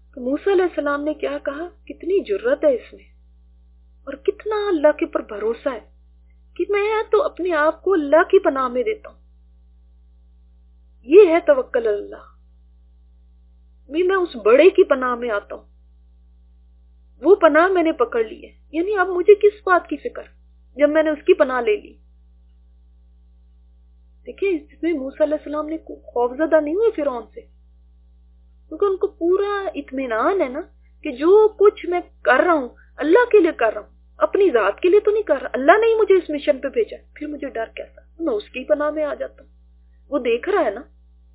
تو موسیٰ علیہ السلام نے کیا کہا؟ کتنی جرت ہے اس میں، اور کتنا اللہ کے پر بھروسہ ہے کہ میں تو اپنے آپ کو اللہ کی پناہ میں دیتا ہوں. یہ ہے توکل اللہ. میں اس بڑے کی پناہ میں آتا ہوں، وہ پناہ میں نے پکڑ لی ہے. یعنی اب مجھے کس بات کی فکر جب میں نے اس کی پناہ لے لی. دیکھیں اس میں موسیٰ علیہ السلام نے خوفزدہ نہیں ہوئے فرعون سے، کیونکہ ان کو پورا اطمینان ہے نا کہ جو کچھ میں کر رہا ہوں اللہ کے لیے کر رہا ہوں، اپنی ذات کے لیے تو نہیں کر رہا. اللہ نے ہی مجھے اس مشن پہ بھیجا، پھر مجھے ڈر کیسا؟ میں اس کی پناہ میں آ جاتا ہوں. وہ دیکھ رہا ہے نا،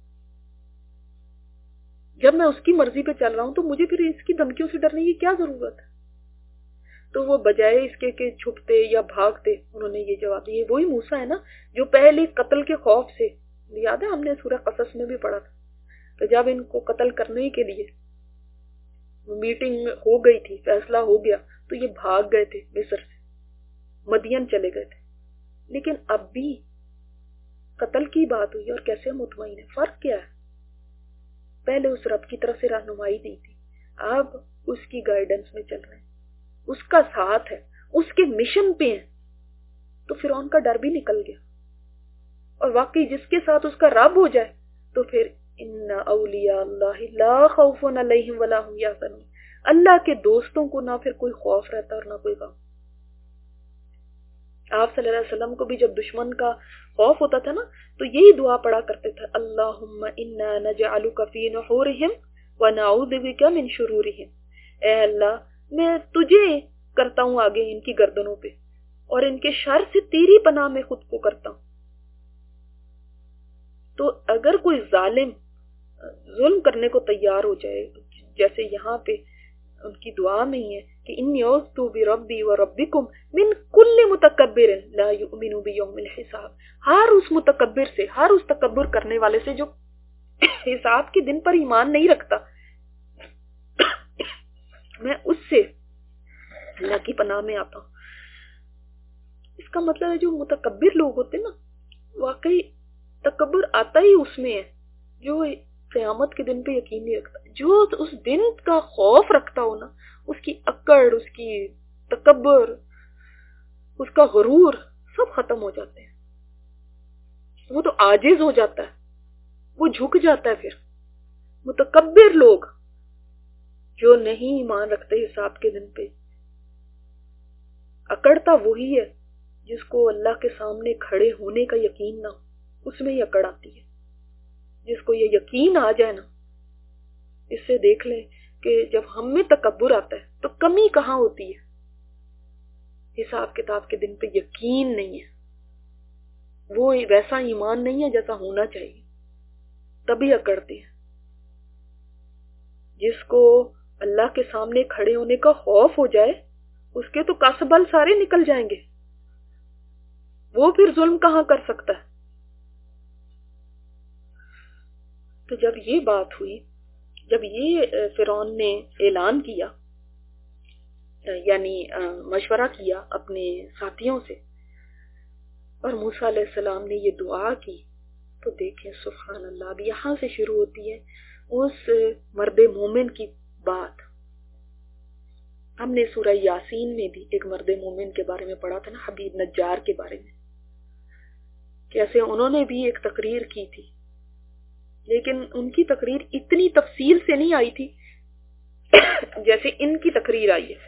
جب میں اس کی مرضی پہ چل رہا ہوں تو مجھے پھر اس کی دھمکیوں سے ڈرنے کی کیا ضرورت ہے؟ تو وہ بجائے اس کے کہ چھپتے یا بھاگتے، انہوں نے یہ جواب دیا. وہی موسیٰ ہے نا جو پہلے قتل کے خوف سے، یاد ہے ہم نے سورہ قصص میں بھی پڑھا تھا کہ جب ان کو قتل کرنے کے لیے میٹنگ ہو گئی تھی، فیصلہ ہو گیا، تو یہ بھاگ گئے تھے مصر سے، مدین چلے گئے تھے. لیکن اب بھی قتل کی بات ہوئی اور کیسے مطمئن ہے. فرق کیا ہے؟ پہلے اس رب کی طرف سے رہنمائی دی تھی، اب اس کی گائیڈنس میں چل رہے ہیں، اس کا ساتھ ہے، اس کے مشن پہ ہیں. تو فرعون کا ڈر بھی نکل گیا. اور واقعی جس کے ساتھ اس کا رب ہو جائے تو پھر ان اولیاء اللہ لا خوف علیہم ولا هم یحزنون، اللہ کے دوستوں کو نہ پھر کوئی خوف رہتا اور نہ کوئی غم. آپ صلی اللہ علیہ وسلم کو بھی جب دشمن کا خوف ہوتا تھا نا تو یہی دعا پڑھا کرتے تھے، اللہم انا نجعلک فی نحورہم ونعوذ بک من شرورہم. اے اللہ میں تجھے کرتا ہوں آگے ان کی گردنوں پہ، اور ان کے شر سے تیری پناہ میں خود کو کرتا ہوں. تو اگر کوئی ظالم ظلم کرنے کو تیار ہو جائے، جیسے یہاں پہ ان کی دعا میں ہی ہے کہ انی اعوذ بربی وربکم من کل متکبر لا یؤمن بیوم الحساب، ہر اس متکبر سے، ہر اس تکبر کرنے والے سے جو حساب کے دن پر ایمان نہیں رکھتا، میں اس سے اللہ کی پناہ میں آتا ہوں. اس کا مطلب ہے جو متکبر لوگ ہوتے ہیں نا، واقعی تکبر آتا ہی اس میں ہے جو قیامت کے دن پہ یقین نہیں رکھتا. جو اس دن کا خوف رکھتا ہو نا، اس کی اکڑ، اس کی تکبر، اس کا غرور سب ختم ہو جاتے ہیں. وہ تو عاجز ہو جاتا ہے، وہ جھک جاتا ہے. پھر متکبر لوگ جو نہیں ایمان رکھتے حساب کے دن پہ، اکڑتا وہی ہے جس کو اللہ کے سامنے کھڑے ہونے کا یقین نہ ہو، اس میں ہی اکڑ آتی ہے. جس کو یہ یقین آ جائے نا، اس سے دیکھ لیں کہ جب ہم میں تکبر آتا ہے تو کمی کہاں ہوتی ہے؟ حساب کتاب کے دن پہ یقین نہیں ہے، وہ ویسا ایمان نہیں ہے جیسا ہونا چاہیے، تبھی اکڑتے ہیں. جس کو اللہ کے سامنے کھڑے ہونے کا خوف ہو جائے، اس کے تو کاسبل سارے نکل جائیں گے، وہ پھر ظلم کہاں کر سکتا ہے. تو جب یہ بات ہوئی، جب یہ فرعون نے اعلان کیا، یعنی مشورہ کیا اپنے ساتھیوں سے، اور موسیٰ علیہ السلام نے یہ دعا کی، تو دیکھیں سبحان اللہ، اب یہاں سے شروع ہوتی ہے اس مرد مومن کی بات. ہم نے سورہ یاسین میں بھی ایک مرد مومن کے بارے میں پڑھا تھا نا، حبیب نجار کے بارے میں، کیسے انہوں نے بھی ایک تقریر کی تھی، لیکن ان کی تقریر اتنی تفصیل سے نہیں آئی تھی جیسے ان کی تقریر آئی ہے.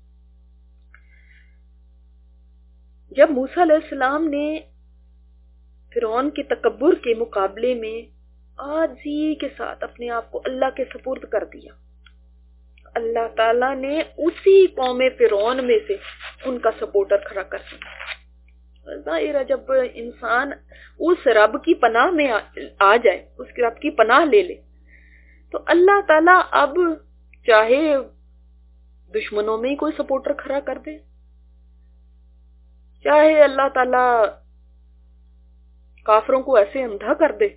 جب موسیٰ علیہ السلام نے فرعون کے تکبر کے مقابلے میں عاجزی کے ساتھ اپنے آپ کو اللہ کے سپرد کر دیا، اللہ تعالیٰ نے اسی قوم فرعون میں سے ان کا سپورٹر کھڑا کر دیا. ظاہر ہے جب انسان اس رب کی پناہ میں آ جائے، اس رب کی پناہ لے لے، تو اللہ تعالیٰ اب چاہے دشمنوں میں ہی کوئی سپورٹر کھڑا کر دے، چاہے اللہ تعالیٰ کافروں کو ایسے اندھا کر دے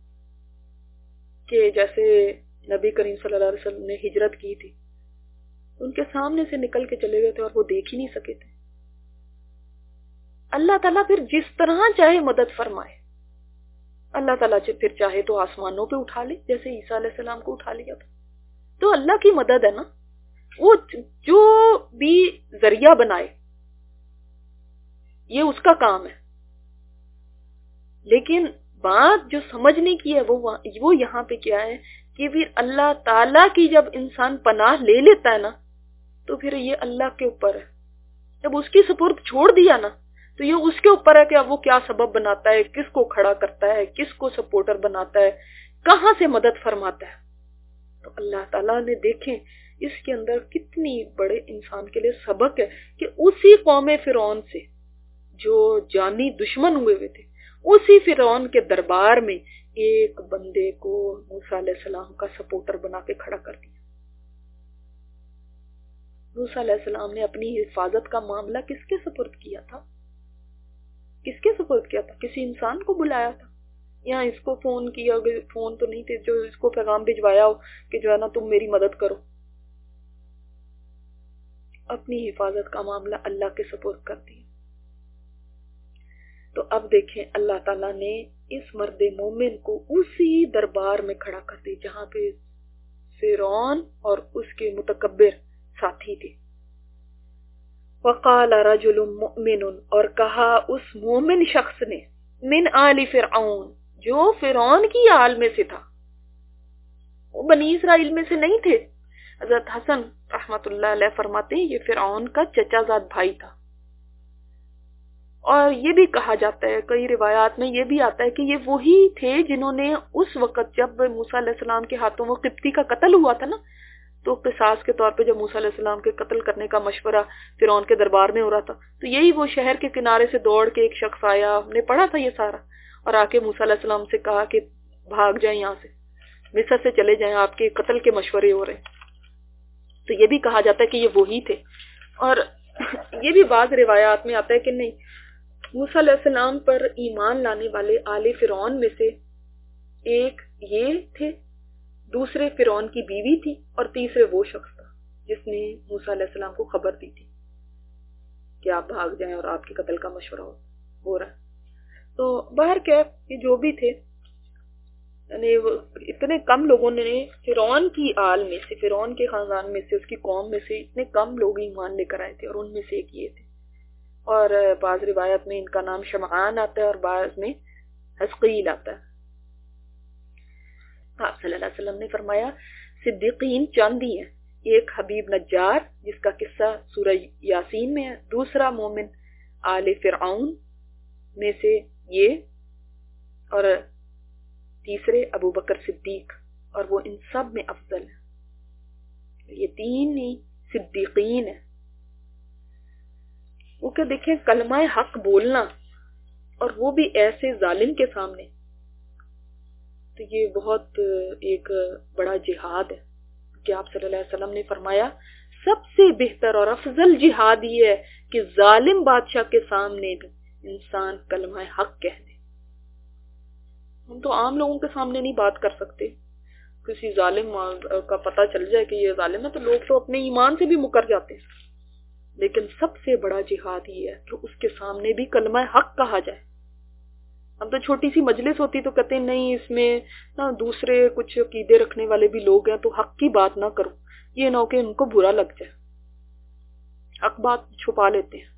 کہ جیسے نبی کریم صلی اللہ علیہ وسلم نے ہجرت کی تھی، ان کے سامنے سے نکل کے چلے گئے تھے اور وہ دیکھ ہی نہیں سکے تھے. اللہ تعالیٰ پھر جس طرح چاہے مدد فرمائے. اللہ تعالیٰ پھر چاہے تو آسمانوں پہ اٹھا لے، جیسے عیسیٰ علیہ السلام کو اٹھا لیا تھا، تو اللہ کی مدد ہے نا، وہ جو بھی ذریعہ بنائے یہ اس کا کام ہے. لیکن بات جو سمجھنے کی ہے وہ یہاں پہ کیا ہے کہ پھر اللہ تعالیٰ کی جب انسان پناہ لے لیتا ہے نا تو پھر یہ اللہ کے اوپر ہے. جب اس کی سپرد چھوڑ دیا نا تو یہ اس کے اوپر ہے کہ اب وہ کیا سبب بناتا ہے، کس کو کھڑا کرتا ہے، کس کو سپورٹر بناتا ہے، کہاں سے مدد فرماتا ہے. تو اللہ تعالیٰ نے دیکھیں اس کے اندر کتنی بڑے انسان کے لیے سبق ہے کہ اسی قوم فرعون سے جو جانی دشمن ہوئے تھے، اسی فرعون کے دربار میں ایک بندے کو موسیٰ علیہ السلام کا سپورٹر بنا کے کھڑا کر دیا. موسیٰ علیہ السلام نے اپنی حفاظت کا معاملہ کس کے سپرد کیا تھا؟ کس کے سپرد کیا تھا؟ کسی انسان کو بلایا تھا یا اس کو فون کیا؟ فون تو نہیں تھے جو اس کو پیغام بھجوایا ہو کہ جو ہے نا تم میری مدد کرو. اپنی حفاظت کا معاملہ اللہ کے سپرد کر دیا. تو اب دیکھیں اللہ تعالیٰ نے اس مرد مومن کو اسی دربار میں کھڑا کر دی جہاں پہ فرعون اور اس کے متکبر ساتھی تھے. وقال رجل مؤمن، اور کہا اس مومن شخص نے، من آل فرعون، جو فرعون کی آل میں سے تھا، وہ بنی اسرائیل میں سے نہیں تھے. حضرت حسن رحمت اللہ علیہ فرماتے ہیں یہ فرعون کا چچا زاد بھائی تھا. اور یہ بھی کہا جاتا ہے، کئی روایات میں یہ بھی آتا ہے کہ یہ وہی تھے جنہوں نے اس وقت جب موسیٰ علیہ السلام کے ہاتھوں وہ قبطی کا قتل ہوا تھا نا، تو قصاص کے طور پہ جب موسیٰ علیہ السلام کے قتل کرنے کا مشورہ فرعون کے دربار میں ہو رہا تھا تو یہی وہ شہر کے کنارے سے دوڑ کے ایک شخص آیا، ہم نے پڑھا تھا یہ سارا، اور آ کے موسیٰ علیہ السلام سے کہا کہ بھاگ جائیں یہاں سے، مصر سے چلے جائیں، آپ کے قتل کے مشورے ہو رہے. تو یہ بھی کہا جاتا ہے کہ یہ وہی تھے. اور یہ بھی بعض روایات میں آتا ہے کہ نہیں، موسیٰ علیہ السلام پر ایمان لانے والے آل فرعون میں سے ایک یہ تھے، دوسرے فرعون کی بیوی تھی، اور تیسرے وہ شخص تھا جس نے موسیٰ علیہ السلام کو خبر دی تھی کہ آپ بھاگ جائیں اور آپ کے قتل کا مشورہ ہو رہا ہے. تو باہر کیا کہ جو بھی تھے، یعنی اتنے کم لوگوں نے فرعون کی آل میں سے، فرعون کے خاندان میں سے، اس کی قوم میں سے اتنے کم لوگ ایمان لے کر آئے تھے، اور ان میں سے ایک یہ تھے. اور بعض روایت میں ان کا نام شمعان آتا ہے اور بعض میں حزقیل آتا ہے. آپ صلی اللہ علیہ وسلم نے فرمایا صدیقین چند ہی ہیں، ایک حبیب نجار جس کا قصہ سورہ یاسین میں ہے، دوسرا مومن آل فرعون میں سے یہ، اور تیسرے ابو بکر صدیق، اور وہ ان سب میں افضل ہے. یہ تین ہی صدیقین ہیں. وہ کہ دیکھیں کلمہ حق بولنا، اور وہ بھی ایسے ظالم کے سامنے، تو یہ بہت ایک بڑا جہاد ہے. کہ آپ صلی اللہ علیہ وسلم نے فرمایا سب سے بہتر اور افضل جہاد یہ ہے کہ ظالم بادشاہ کے سامنے بھی انسان کلمہ حق کہہ دے. ہم تو عام لوگوں کے سامنے نہیں بات کر سکتے، کسی ظالم کا پتہ چل جائے کہ یہ ظالم ہے تو لوگ تو اپنے ایمان سے بھی مکر جاتے ہیں. لیکن سب سے بڑا جہاد یہ ہے کہ اس کے سامنے بھی کلمہ حق کہا جائے. اب تو چھوٹی سی مجلس ہوتی تو کہتے ہیں نہیں اس میں نا دوسرے کچھ عقیدے رکھنے والے بھی لوگ ہیں تو حق کی بات نہ کرو، یہ نہ ہو کہ ان کو برا لگ جائے. حق بات چھپا لیتے ہیں،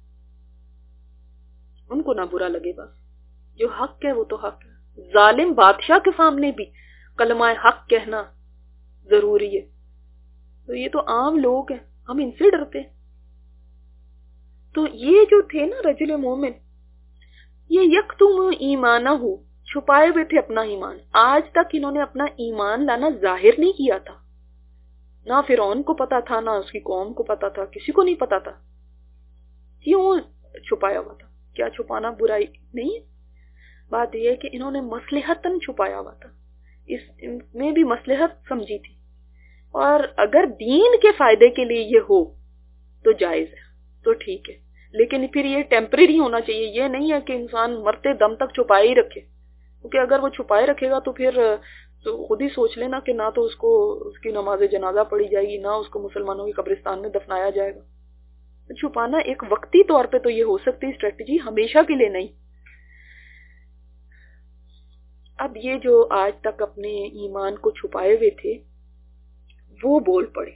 ان کو نہ برا لگے. بس جو حق ہے وہ تو حق ہے. ظالم بادشاہ کے سامنے بھی کلمہ حق کہنا ضروری ہے. تو یہ تو عام لوگ ہیں، ہم ان سے ڈرتے ہیں. تو یہ جو تھے نا رجل مومن، یہ یکتم ایمانہ ہو، چھپائے ہوئے تھے اپنا ایمان. آج تک انہوں نے اپنا ایمان لانا ظاہر نہیں کیا تھا. نہ فرعون کو پتا تھا، نہ اس کی قوم کو پتا تھا، کسی کو نہیں پتا تھا. کیوں چھپایا ہوا تھا؟ کیا چھپانا برائی نہیں ہے؟ بات یہ ہے کہ انہوں نے مصلحتاً چھپایا ہوا تھا، اس میں بھی مصلحت سمجھی تھی. اور اگر دین کے فائدے کے لیے یہ ہو تو جائز ہے، تو ٹھیک ہے. لیکن پھر یہ ٹیمپریری ہونا چاہیے. یہ نہیں ہے کہ انسان مرتے دم تک چھپائے ہی رکھے، کیونکہ اگر وہ چھپائے رکھے گا تو پھر خود ہی سوچ لینا کہ نہ تو اس کو اس کی نماز جنازہ پڑھی جائے گی، نہ اس کو مسلمانوں کی قبرستان میں دفنایا جائے گا. چھپانا ایک وقتی طور پہ تو یہ ہو سکتی اسٹریٹجی، ہمیشہ کے لیے نہیں. اب یہ جو آج تک اپنے ایمان کو چھپائے ہوئے تھے وہ بول پڑے،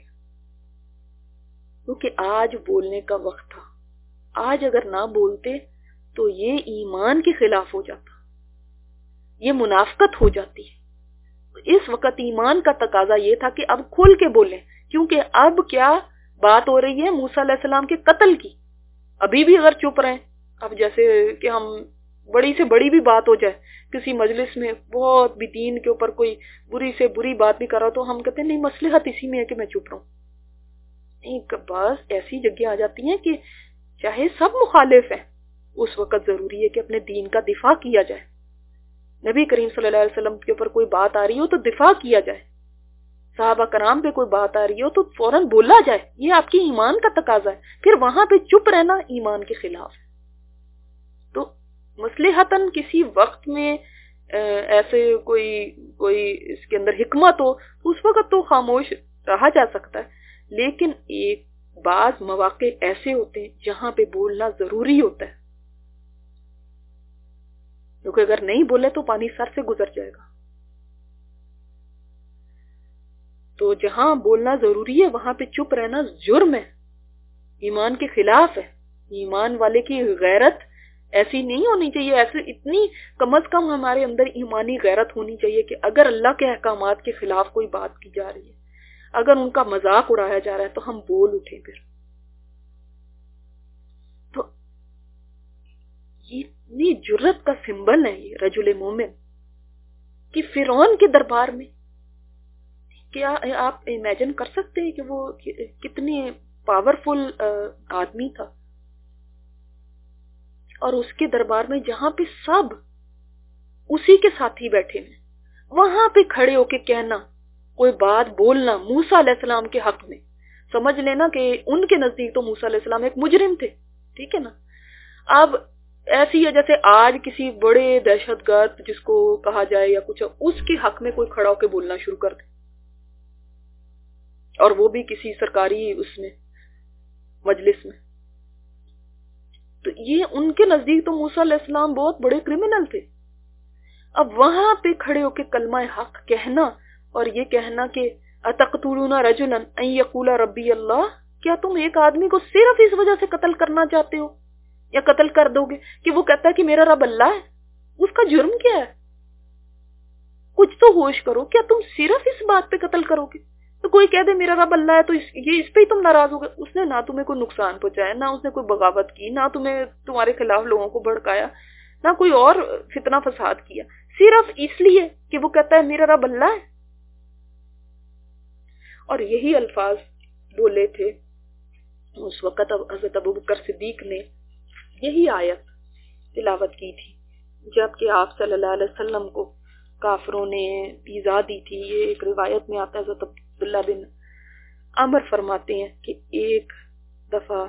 کیونکہ آج بولنے کا وقت تھا. آج اگر نہ بولتے تو یہ ایمان کے خلاف ہو جاتا، یہ منافقت ہو جاتی. اس وقت ایمان کا تقاضا یہ تھا کہ اب کھول کے بولیں، کیونکہ اب کیا بات ہو رہی ہے موسیٰ علیہ السلام کے قتل کی. ابھی بھی اگر چپ رہیں، اب جیسے کہ ہم بڑی سے بڑی بھی بات ہو جائے کسی مجلس میں، بہت بھی دین کے اوپر کوئی بری سے بری بات بھی کر رہا تو ہم کہتے ہیں نہیں مصلحت اسی میں ہے کہ میں چپ رہوں. ایک بات ایسی جگہ آ جاتی ہیں کہ چاہے سب مخالف ہیں، اس وقت ضروری ہے کہ اپنے دین کا دفاع کیا جائے. نبی کریم صلی اللہ علیہ وسلم کے اوپر کوئی بات آ رہی ہو تو دفاع کیا جائے، صحابہ کرام پہ کوئی بات آ رہی ہو تو فوراً بولا جائے. یہ آپ کی ایمان کا تقاضا ہے. پھر وہاں پہ چپ رہنا ایمان کے خلاف ہے. تو مصلحتاً کسی وقت میں ایسے کوئی اس کے اندر حکمت ہو، اس وقت تو خاموش رہا جا سکتا ہے. لیکن ایک بعض مواقع ایسے ہوتے ہیں جہاں پہ بولنا ضروری ہوتا ہے، کیونکہ اگر نہیں بولے تو پانی سر سے گزر جائے گا. تو جہاں بولنا ضروری ہے وہاں پہ چپ رہنا جرم ہے، ایمان کے خلاف ہے. ایمان والے کی غیرت ایسی نہیں ہونی چاہیے، ایسے اتنی کم از کم ہمارے اندر ایمانی غیرت ہونی چاہیے کہ اگر اللہ کے احکامات کے خلاف کوئی بات کی جا رہی ہے، اگر ان کا مذاق اڑایا جا رہا ہے تو ہم بول اٹھیں. پھر تو یہ اتنی جرت کا سمبل ہے یہ رجل مومن کہ فرعون کے دربار میں. کیا آپ امیجن کر سکتے ہیں کہ وہ کتنی پاورفل آدمی تھا، اور اس کے دربار میں جہاں پہ سب اسی کے ساتھ ہی بیٹھے ہیں، وہاں پہ کھڑے ہو کے کہنا، کوئی بات بولنا موسیٰ علیہ السلام کے حق میں. سمجھ لینا کہ ان کے نزدیک تو موسیٰ علیہ السلام ایک مجرم تھے، ٹھیک ہے نا. اب ایسی ہے جیسے آج کسی بڑے دہشت گرد جس کو کہا جائے یا کچھ، اس کے حق میں کوئی کھڑا ہو کے بولنا شروع کر دے، اور وہ بھی کسی سرکاری اس میں مجلس میں. تو یہ ان کے نزدیک تو موسیٰ علیہ السلام بہت بڑے کرمنل تھے. اب وہاں پہ کھڑے ہو کے کلمہ حق کہنا اور یہ کہنا کہ اتقتلون رجلا ان یقول ربی اللہ، کیا تم ایک آدمی کو صرف اس وجہ سے قتل کرنا چاہتے ہو یا قتل کر دو گے کہ وہ کہتا ہے کہ میرا رب اللہ ہے؟ اس کا جرم کیا ہے؟ کچھ تو ہوش کرو. کیا تم صرف اس بات پہ قتل کرو گے؟ تو کوئی کہہ دے میرا رب اللہ ہے تو یہ اس پہ ہی تم ناراض ہو گئے. اس نے نہ تمہیں کوئی نقصان پہنچایا، نہ اس نے کوئی بغاوت کی، نہ تمہیں تمہارے خلاف لوگوں کو بھڑکایا، نہ کوئی اور فتنہ فساد کیا، صرف اس لیے کہ وہ کہتا ہے میرا رب اللہ ہے. اور یہی الفاظ بولے تھے اس وقت حضرت ابوبکر صدیق نے، یہی آیت تلاوت کی تھی جب کہ آپ صلی اللہ علیہ وسلم کو کافروں نے ایذا دی تھی. یہ ایک روایت میں آتا ہے، حضرت عبداللہ بن عمر فرماتے ہیں کہ ایک دفعہ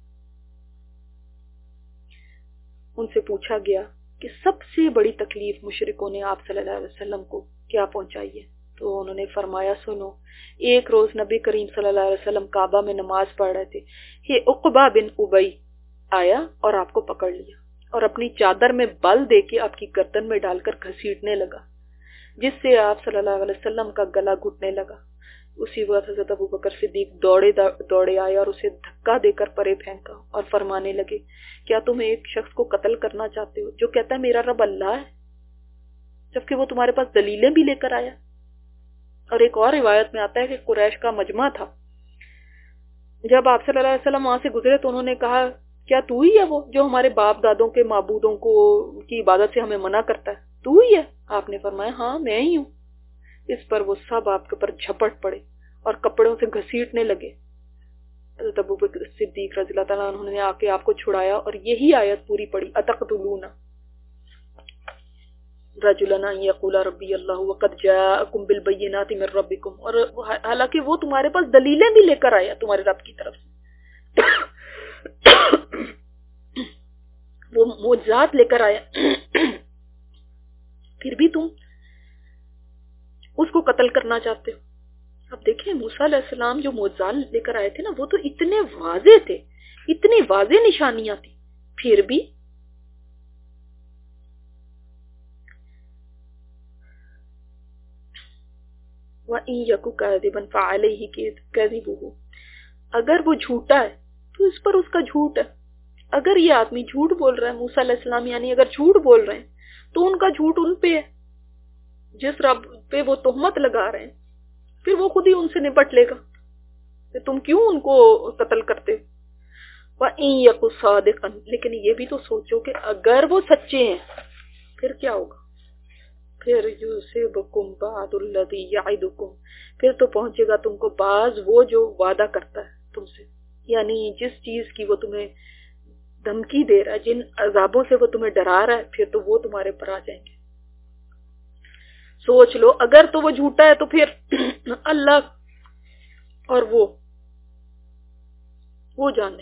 ان سے پوچھا گیا کہ سب سے بڑی تکلیف مشرکوں نے آپ صلی اللہ علیہ وسلم کو کیا پہنچائی ہے، تو انہوں نے فرمایا سنو، ایک روز نبی کریم صلی اللہ علیہ وسلم کعبہ میں نماز پڑھ رہے تھے، یہ عقبہ بن ابی آیا اور آپ کو پکڑ لیا اور اپنی چادر میں بل دے کے آپ کی گردن میں ڈال کر گھسیٹنے لگا، جس سے آپ صلی اللہ علیہ وسلم کا گلا گھٹنے لگا. اسی وقت حضرت ابوبکر صدیق دوڑے آئے اور اسے دھکا دے کر پرے پھینکا اور فرمانے لگے کیا تم ایک شخص کو قتل کرنا چاہتے ہو جو کہتا ہے میرا رب اللہ ہے، جبکہ وہ تمہارے پاس دلیلیں بھی لے کر آیا. اور ایک اور روایت میں آتا ہے کہ قریش کا مجمع تھا، جب آپ صلی اللہ علیہ وسلم وہاں سے گزرے تو انہوں نے کہا کیا تو ہی ہے وہ جو ہمارے باپ دادوں کے معبودوں کی عبادت سے ہمیں منع کرتا ہے، تو ہی ہے؟ آپ نے فرمایا ہاں میں ہی ہوں. اس پر وہ سب آپ کے اوپر جھپٹ پڑے اور کپڑوں سے گھسیٹنے لگے. حضرت ابوبکر صدیق رضی اللہ تعالیٰ عنہ نے آ کے آپ کو چھڑایا اور یہی آیت پوری پڑھی، اتقتلون رجلا ان یقول ربی اللہ وقد جاءکم بالبینات من ربکم، اور حالانکہ وہ تمہارے پاس دلیلیں بھی لے کر آیا تمہارے رب کی طرف سے، وہ معجزات لے کر آیا، پھر بھی تم اس کو قتل کرنا چاہتے ہو. اب دیکھیں موسیٰ علیہ السلام جو معجزات لے کر آئے تھے نا، وہ تو اتنے واضح تھے، اتنی واضح نشانیاں تھیں، پھر بھی وَإِن يَكُ كَاذِبًا فَعَلَيْهِ كَذِبُهُ، اگر وہ جھوٹا ہے تو اس پر اس کا جھوٹ ہے. اگر یہ آدمی جھوٹ بول رہا ہے، موسیٰ علیہ السلام یعنی اگر جھوٹ بول رہے ہیں تو ان کا جھوٹ ان پہ ہے. جس رب پہ وہ تہمت لگا رہے ہیں پھر وہ خود ہی ان سے نپٹ لے گا. تم کیوں ان کو قتل کرتے ہو؟ وَإِن يَكُ صَادِقًا، لیکن یہ بھی تو سوچو کہ اگر وہ سچے ہیں پھر کیا ہوگا؟ پھر يُصِبْكُمْ بَعْضُ الَّذِي يَعِدُكُمْ، پھر تو پہنچے گا تم کو بعض وہ جو وعدہ کرتا ہے تم سے، یعنی جس چیز کی وہ تمہیں دھمکی دے رہا ہے، جن عذابوں سے وہ تمہیں ڈرا رہا ہے، پھر تو وہ تمہارے پر آ جائیں گے. سوچ لو اگر تو وہ جھوٹا ہے تو پھر اللہ اور وہ جانے.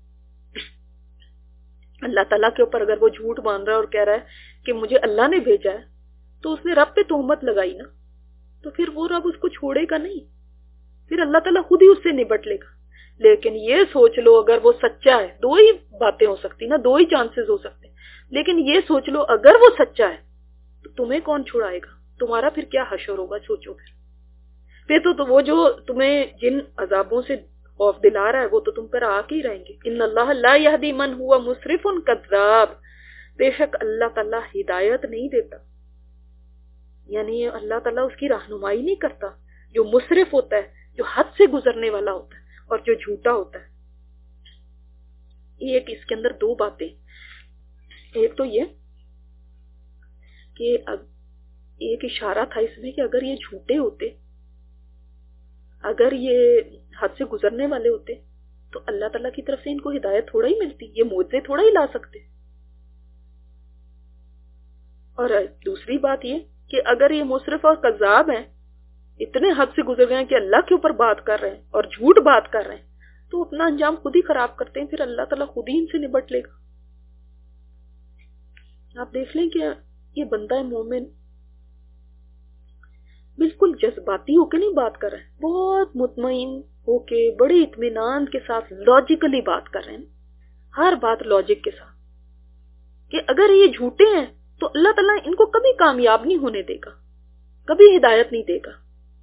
اللہ تعالیٰ کے اوپر اگر وہ جھوٹ باندھ رہا ہے اور کہہ رہا ہے کہ مجھے اللہ نے بھیجا ہے، تو اس نے رب پہ تہمت لگائی نا، تو پھر وہ رب اس کو چھوڑے گا نہیں، پھر اللہ تعالیٰ خود ہی اس سے نبٹ لے گا. لیکن یہ سوچ لو اگر وہ سچا ہے، دو ہی باتیں ہو سکتی نا، دو ہی چانسز ہو سکتے ہیں. لیکن یہ سوچ لو اگر وہ سچا ہے تو تمہیں کون چھڑائے گا؟ تمہارا پھر کیا حشر ہوگا؟ سوچو پھر تو وہ جو تمہیں جن عذابوں سے خوف دلا رہا ہے وہ تو تم پر آ کے ہی رہیں گے. ان اللہ لا یہدی من ہوا مسرف کذاب، بے شک اللہ تعالیٰ ہدایت نہیں دیتا، یعنی اللہ تعالیٰ اس کی رہنمائی نہیں کرتا جو مسرف ہوتا ہے، جو حد سے گزرنے والا ہوتا ہے اور جو جھوٹا ہوتا ہے. ایک اس کے اندر دو باتیں، ایک تو یہ کہ ایک اشارہ تھا اس میں کہ اگر یہ جھوٹے ہوتے، اگر یہ حد سے گزرنے والے ہوتے تو اللہ تعالیٰ کی طرف سے ان کو ہدایت تھوڑا ہی ملتی، یہ معجزے تھوڑا ہی لا سکتے. اور دوسری بات یہ کہ اگر یہ مسرف اور کذاب ہیں، اتنے حد سے گزر گئے ہیں کہ اللہ کے اوپر بات کر رہے ہیں اور جھوٹ بات کر رہے ہیں، تو اپنا انجام خود ہی خراب کرتے ہیں، پھر اللہ تعالیٰ خود ہی ان سے نبٹ لے گا. آپ دیکھ لیں کہ یہ بندہ مومن بالکل جذباتی ہو کے نہیں بات کر رہے ہیں، بہت مطمئن ہو کے بڑے اطمینان کے ساتھ لاجیکلی بات کر رہے ہیں، ہر بات لاجک کے ساتھ، کہ اگر یہ جھوٹے ہیں تو اللہ تعالیٰ ان کو کبھی کامیاب نہیں ہونے دے گا، کبھی ہدایت نہیں دے گا.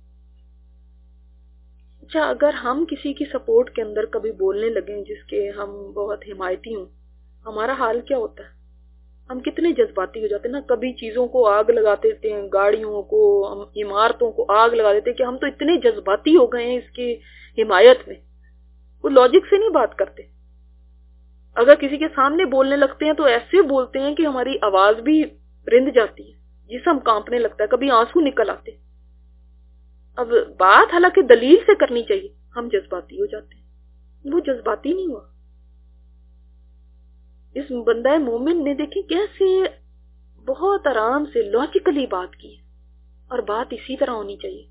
اچھا اگر ہم کسی کی سپورٹ کے اندر کبھی بولنے لگیں جس کے ہم بہت حمایتی ہوں، ہمارا حال کیا ہوتا ہے؟ ہم کتنے جذباتی ہو جاتے ہیں نا، کبھی چیزوں کو آگ لگا دیتے ہیں، گاڑیوں کو، عمارتوں کو آگ لگا دیتے ہیں کہ ہم تو اتنے جذباتی ہو گئے ہیں اس کی حمایت میں. وہ لاجک سے نہیں بات کرتے. اگر کسی کے سامنے بولنے لگتے ہیں تو ایسے بولتے ہیں کہ ہماری آواز بھی رند جاتی ہے، جسم کانپنے لگتا ہے، کبھی آنسو نکل آتے. اب بات حالانکہ دلیل سے کرنی چاہیے، ہم جذباتی ہو جاتے ہیں. وہ جذباتی نہیں ہوا. اس بندہ مومن نے دیکھیں کیسے بہت آرام سے لاجیکلی بات کی، اور بات اسی طرح ہونی چاہیے.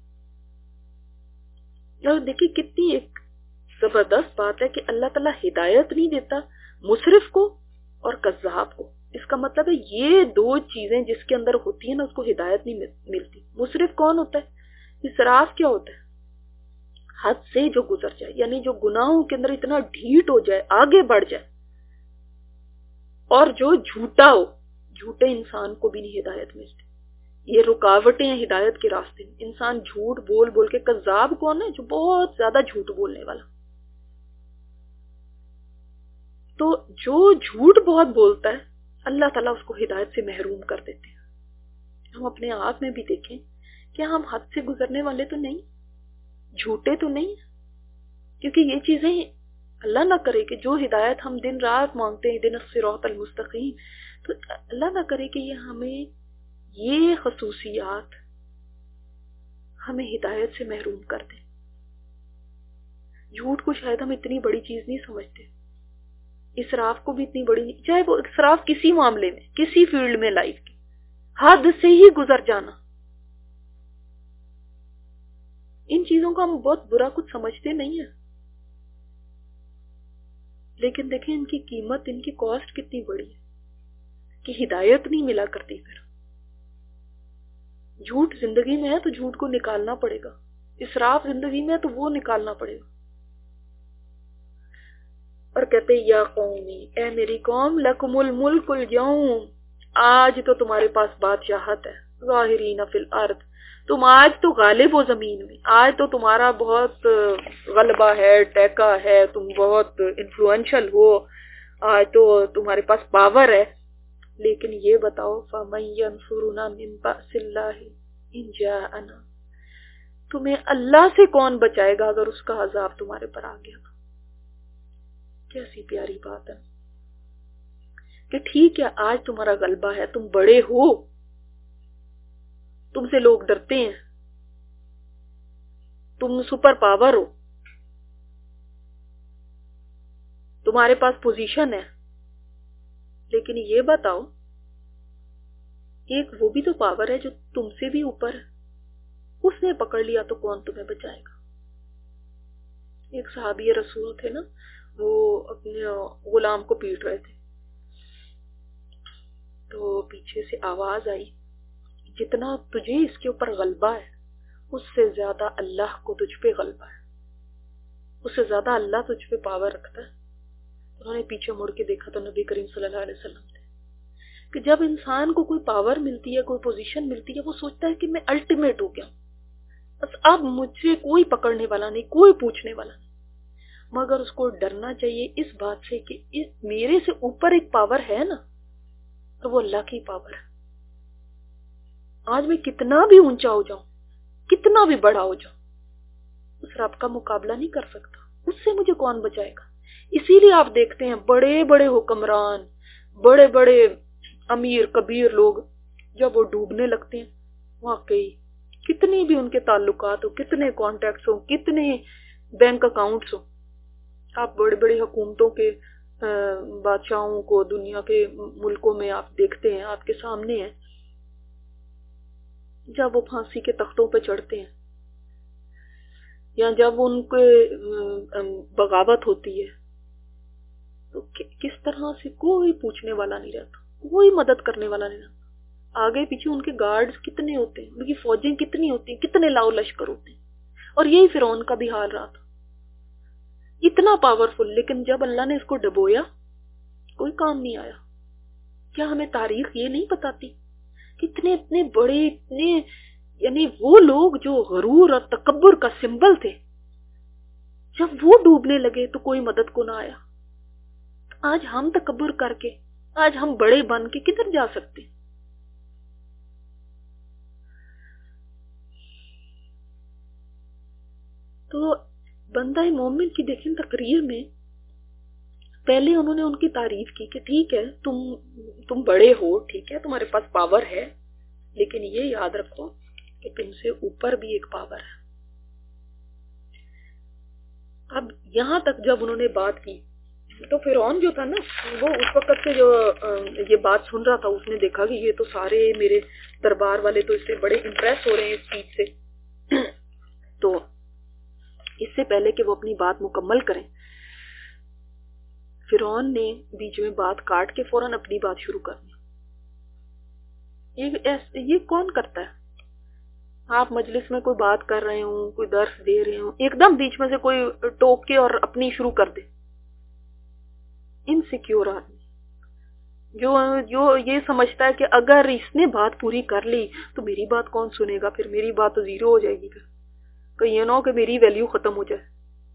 اور دیکھیں کتنی ایک زبردست بات ہے کہ اللہ تعالیٰ ہدایت نہیں دیتا مسرف کو اور کذاب کو. اس کا مطلب ہے یہ دو چیزیں جس کے اندر ہوتی ہیں نا، اس کو ہدایت نہیں ملتی. مسرف کون ہوتا ہے؟ اسراف کیا ہوتا ہے؟ حد سے جو گزر جائے، یعنی جو گناہوں کے اندر اتنا ڈھیٹ ہو جائے، آگے بڑھ جائے. اور جو جھوٹا ہو، جھوٹے انسان کو بھی نہیں ہدایت ملتی. یہ رکاوٹیں ہیں ہدایت کے راستے میں. انسان جھوٹ بول بول کے، کذاب کون ہے؟ جو بہت زیادہ جھوٹ بولنے والا. تو جو جھوٹ بہت بولتا ہے اللہ تعالیٰ اس کو ہدایت سے محروم کر دیتے ہیں. ہم اپنے آپ میں بھی دیکھیں کہ ہم حد سے گزرنے والے تو نہیں، جھوٹے تو نہیں، کیونکہ یہ چیزیں اللہ نہ کرے کہ جو ہدایت ہم دن رات مانگتے ہیں، دن الصراط المستقیم، تو اللہ نہ کرے کہ ہمیں یہ خصوصیات ہمیں ہدایت سے محروم کر دیں. جھوٹ کو شاید ہم اتنی بڑی چیز نہیں سمجھتے، اسراف کو بھی اتنی بڑی نہیں، چاہے وہ اسراف کسی معاملے میں، کسی فیلڈ میں لائف کی، حد سے ہی گزر جانا. ان چیزوں کو ہم بہت برا کچھ سمجھتے نہیں ہیں، لیکن دیکھیں ان کی قیمت، ان کی کاسٹ کتنی بڑی ہے کہ ہدایت نہیں ملا کرتی. پھر جھوٹ زندگی میں ہے تو جھوٹ کو نکالنا پڑے گا، اسراف زندگی میں ہے تو وہ نکالنا پڑے گا. اور کہتے یا قومی، اے میری قوم، لکم الملک اليوم، آج تو تمہارے پاس بادشاہت ہے، ظاہرین فی الارض، تم آج تو غالب ہو زمین میں، آج تو تمہارا بہت غلبہ ہے، ٹیکا ہے، تم بہت انفلوئنشل ہو، آج تو تمہارے پاس پاور ہے، لیکن یہ بتاؤ فَمَن يَنصُرُنَا مِن بَأْسِ اللَّهِ إِن جَاءَنَا، تمہیں اللہ سے کون بچائے گا اگر اس کا عذاب تمہارے پر آ گیا تو؟ کیسی پیاری بات ہے کہ ٹھیک ہے آج تمہارا غلبہ ہے، تم بڑے ہو، تم سے لوگ ڈرتے ہیں، تم سپر پاور ہو، تمہارے پاس پوزیشن ہے، لیکن یہ بتاؤ ایک وہ بھی تو پاور ہے جو تم سے بھی اوپر ہے، اس نے پکڑ لیا تو کون تمہیں بچائے گا؟ ایک صحابی رسول تھے نا، وہ اپنے غلام کو پیٹ رہے تھے، تو پیچھے سے آواز آئی جتنا تجھے اس کے اوپر غلبہ ہے اس سے زیادہ اللہ کو تجھ پہ غلبہ ہے، اس سے زیادہ اللہ تجھ پہ پاور رکھتا ہے۔ انہوں نے پیچھے مڑ کے دیکھا تو نبی کریم صلی اللہ علیہ وسلم تھے کہ جب انسان کو کوئی پاور ملتی ہے، کوئی پوزیشن ملتی ہے، وہ سوچتا ہے کہ میں الٹیمیٹ ہو گیا، بس اب مجھ سے کوئی پکڑنے والا نہیں، کوئی پوچھنے والا نہیں، مگر اس کو ڈرنا چاہیے اس بات سے کہ میرے سے اوپر ایک پاور ہے نا، تو وہ اللہ کی پاور ہے۔ آج میں کتنا بھی اونچا ہو جاؤں، کتنا بھی بڑا ہو جاؤں، اس رب کا مقابلہ نہیں کر سکتا، اس سے مجھے کون بچائے گا؟ اسی لیے آپ دیکھتے ہیں بڑے بڑے حکمران، بڑے بڑے امیر کبیر لوگ جب وہ ڈوبنے لگتے ہیں، واقعی کتنی بھی ان کے تعلقات ہو، کتنے کانٹیکٹس ہو، کتنے بینک اکاؤنٹس ہو، آپ بڑی بڑی حکومتوں کے بادشاہوں کو دنیا کے ملکوں میں آپ دیکھتے ہیں، آپ کے سامنے ہیں، جب وہ پھانسی کے تختوں پہ چڑھتے ہیں یا جب ان کے بغاوت ہوتی ہے تو کس طرح سے کوئی پوچھنے والا نہیں رہتا، کوئی مدد کرنے والا نہیں رہتا، آگے پیچھے ان کے گارڈز کتنے ہوتے ہیں، ان کی فوجیں کتنی ہوتی ہیں، کتنے لاؤ لشکر ہوتے ہیں، اور یہی فرعون کا بھی حال رہا تھا، اتنا پاورفل، لیکن جب اللہ نے اس کو ڈبویا کوئی کام نہیں آیا۔ کیا ہمیں تاریخ یہ نہیں بتاتی کتنے اتنے بڑے، اتنے یعنی وہ لوگ جو غرور اور تکبر کا سمبل تھے، جب وہ ڈوبنے لگے تو کوئی مدد کو نہ آیا۔ آج ہم تکبر کر کے، آج ہم بڑے بن کے کدھر جا سکتے؟ تو بندہ مومن کی دیکھیں تقریر میں پہلے انہوں نے ان کی تعریف کی کہ ٹھیک ہے تم بڑے ہو، ٹھیک ہے تمہارے پاس پاور ہے، لیکن یہ یاد رکھو کہ تم سے اوپر بھی ایک پاور ہے۔ اب یہاں تک جب انہوں نے بات کی تو فرعون جو تھا نا، وہ اس وقت سے جو یہ بات سن رہا تھا، اس نے دیکھا کہ یہ تو سارے میرے دربار والے تو اس سے بڑے امپریس ہو رہے ہیں اس چیز سے، تو اس سے پہلے کہ وہ اپنی بات مکمل کریں، فرعون نے بیچ میں بات کاٹ کے فوراً اپنی بات شروع کر دی۔ یہ کون کرتا ہے؟ آپ مجلس میں کوئی بات کر رہے ہوں، کوئی درس دے رہے ہوں، ایک دم بیچ میں سے کوئی ٹوک کے اور اپنی شروع کر دے۔ انسیکیور آدمی جو یہ سمجھتا ہے کہ اگر اس نے بات پوری کر لی تو میری بات کون سنے گا، پھر میری بات تو زیرو ہو جائے گی، پھر یہ نہ ہو کہ میری ویلیو ختم ہو جائے،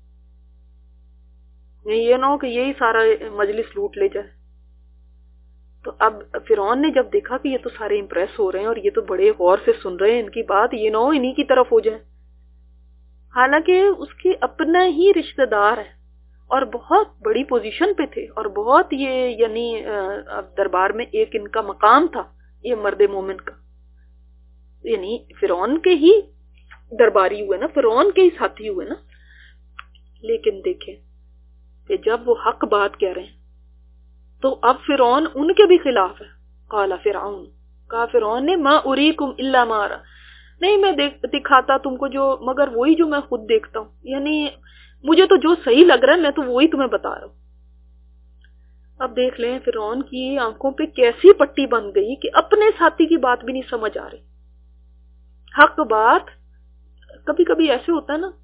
یہ نہ ہو کہ یہی سارا مجلس لوٹ لے جائے۔ تو اب فرعون نے جب دیکھا کہ یہ تو سارے امپریس ہو رہے ہیں اور یہ تو بڑے غور سے سن رہے ہیں ان کی بات، یہ نہ ہو انہی کی طرف ہو جائے، حالانکہ اس کے اپنا ہی رشتہ دار ہے اور بہت بڑی پوزیشن پہ تھے، اور بہت یہ یعنی دربار میں ایک ان کا مقام تھا، یہ مرد مومن کا، یعنی فرعون کے ہی درباری ہوئے نا، فرعون کے ہی ساتھی ہوئے نا، لیکن دیکھیں کہ جب وہ حق بات کہہ رہے ہیں تو اب فرعون ان کے بھی خلاف ہے۔ قال فرعون، کہا فرعون نے، ما اریکم الا ما ارى، نہیں میں دکھاتا تم کو جو مگر وہی جو میں خود دیکھتا ہوں، یعنی مجھے تو جو صحیح لگ رہا ہے میں تو وہی تمہیں بتا رہا ہوں۔ اب دیکھ لیں فرعون کی آنکھوں پہ کیسی پٹی بن گئی کہ اپنے ساتھی کی بات بھی نہیں سمجھ آ رہی۔ حق بات کبھی کبھی ایسے ہوتا ہے نا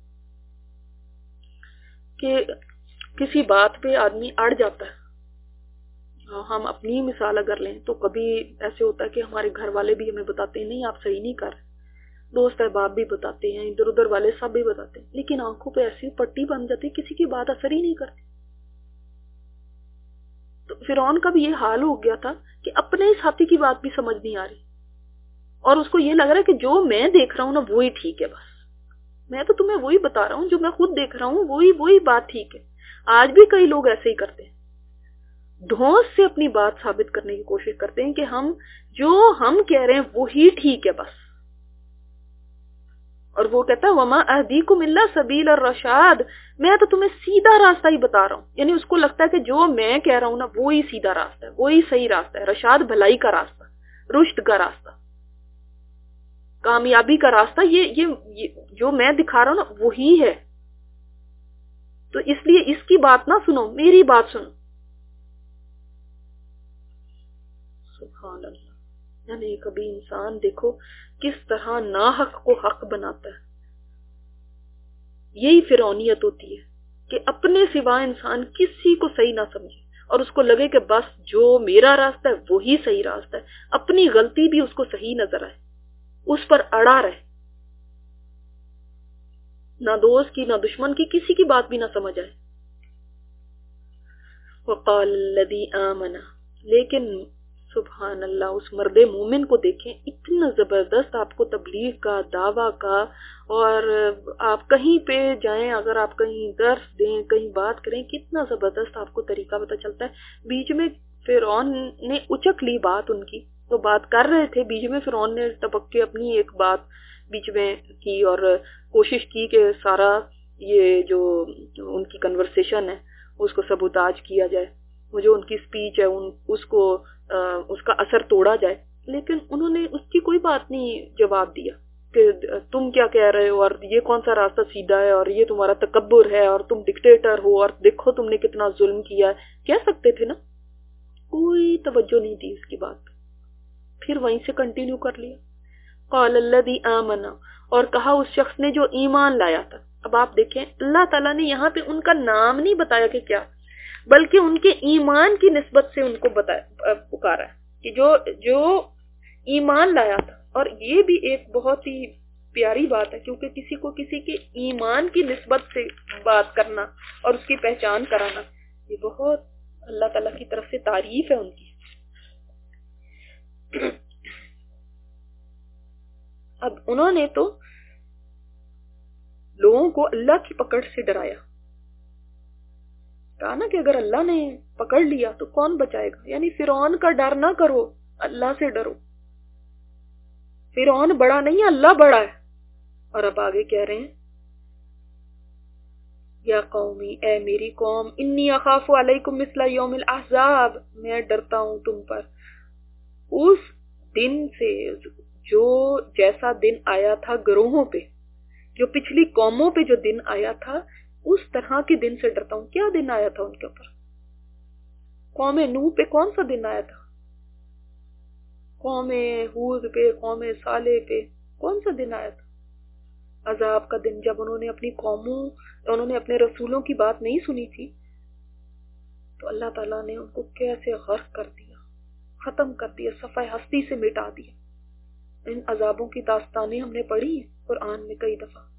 کہ کسی بات پہ آدمی اڑ جاتا ہے۔ ہم اپنی مثال اگر لیں تو کبھی ایسے ہوتا ہے کہ ہمارے گھر والے بھی ہمیں بتاتے ہیں نہیں آپ صحیح نہیں کر رہے، دوست احباب بھی بتاتے ہیں, ادھر ادھر والے سب بھی بتاتے ہیں, لیکن آنکھوں پہ ایسی پٹی بن جاتی, کسی کی بات اثر ہی نہیں کرتی. تو فرعون کا بھی یہ حال ہو گیا تھا کہ اپنے ہی ساتھی کی بات بھی سمجھ نہیں آ رہی, اور اس کو یہ لگ رہا ہے کہ جو میں دیکھ رہا ہوں نا وہی ٹھیک ہے, بس میں تو تمہیں وہی بتا رہا ہوں جو میں خود دیکھ رہا ہوں, وہی بات ٹھیک ہے. آج بھی کئی لوگ ایسے ہی کرتے ہیں, دھوس سے اپنی بات ثابت کرنے کی کوشش کرتے ہیں کہ جو ہم کہہ رہے ہیں وہی ٹھیک ہے بس. اور وہ کہتا ہے وما اہدیکم الا سبیل الرشاد, میں تو تمہیں سیدھا راستہ ہی بتا رہا ہوں. یعنی اس کو لگتا ہے کہ جو میں کہہ رہا ہوں نا وہی سیدھا راستہ ہے, وہی صحیح راستہ ہے. رشاد بھلائی کا راستہ, رشد کا راستہ, کامیابی کا راستہ, یہ جو میں دکھا رہا ہوں نا وہی ہے. تو اس لیے اس کی بات نہ سنو, میری بات سنو. سبحان اللہ. یعنی کبھی انسان دیکھو کس طرح ناحق کو حق بناتا ہے. یہی فرعونیت ہوتی ہے کہ اپنے سوا انسان کسی کو صحیح نہ سمجھے, اور اس کو لگے کہ بس جو میرا راستہ ہے وہی صحیح راستہ ہے. اپنی غلطی بھی اس کو صحیح نظر آئے, اس پر اڑا رہے, نہ دوست کی نہ دشمن کی, کسی کی بات بھی نہ سمجھ آئے. وقال الذی آمن, لیکن سبحان اللہ اس مرد مومن کو دیکھیں, اتنا زبردست آپ کو تبلیغ کا, دعویٰ کا, اور آپ کہیں پہ جائیں, اگر آپ کہیں درس دیں, کہیں بات کریں, کتنا زبردست آپ کو طریقہ پتہ چلتا ہے. بیچ میں فرعون نے اچک لی بات ان کی, تو بات کر رہے تھے, بیچ میں فرعون نے ٹپک کے اپنی ایک بات بیچ میں کی اور کوشش کی کہ سارا یہ جو ان کی کنورسیشن ہے اس کو سبوتاج کیا جائے, وہ جو ان کی سپیچ ہے اس کا اثر توڑا جائے. لیکن انہوں نے اس کی کوئی بات نہیں جواب دیا کہ تم کیا کہہ رہے ہو, اور یہ کون سا راستہ سیدھا ہے, اور یہ تمہارا تکبر ہے, اور تم ڈکٹیٹر ہو, اور دیکھو تم نے کتنا ظلم کیا ہے. کہہ سکتے تھے نا, کوئی توجہ نہیں دی اس کی بات. پھر وہیں سے کنٹینیو کر لیا. قال الذی آمن, اور کہا اس شخص نے جو ایمان لایا تھا. اب آپ دیکھیں اللہ تعالیٰ نے یہاں پہ ان کا نام نہیں بتایا کہ کیا, بلکہ ان کے ایمان کی نسبت سے ان کو پکارا ہے کہ جو ایمان لایا تھا. اور یہ بھی ایک بہت ہی پیاری بات ہے, کیونکہ کسی کو کسی کے ایمان کی نسبت سے بات کرنا اور اس کی پہچان کرانا, یہ بہت اللہ تعالیٰ کی طرف سے تعریف ہے ان کی. اب انہوں نے تو لوگوں کو اللہ کی پکڑ سے ڈرایا, کہا نا کہ اگر اللہ نے پکڑ لیا تو کون بچائے گا. یعنی فرعون کا ڈر نہ کرو, اللہ سے ڈرو. فرعون بڑا نہیں ہے, اللہ بڑا ہے. اور اب آگے کہہ رہے ہیں یا قومی, اے میری قوم, انی اخاف علیکم مثل یوم الاحزاب, میں ڈرتا ہوں تم پر اس دن سے جو جیسا دن آیا تھا گروہوں پہ, جو پچھلی قوموں پہ جو دن آیا تھا اس طرح کے دن سے ڈرتا ہوں. کیا دن آیا تھا ان کے اوپر؟ قوم نوح پہ کون سا دن آیا تھا؟ قوم ہود پہ, قوم صالح پہ کون سا دن آیا تھا؟ عذاب کا دن, جب انہوں نے اپنے رسولوں کی بات نہیں سنی تھی, تو اللہ تعالیٰ نے ان کو کیسے غرق کر دیا, ختم کر دیا, صفحہ ہستی سے مٹا دیا. ان عذابوں کی داستانیں ہم نے پڑھی ہیں قرآن میں کئی دفعہ.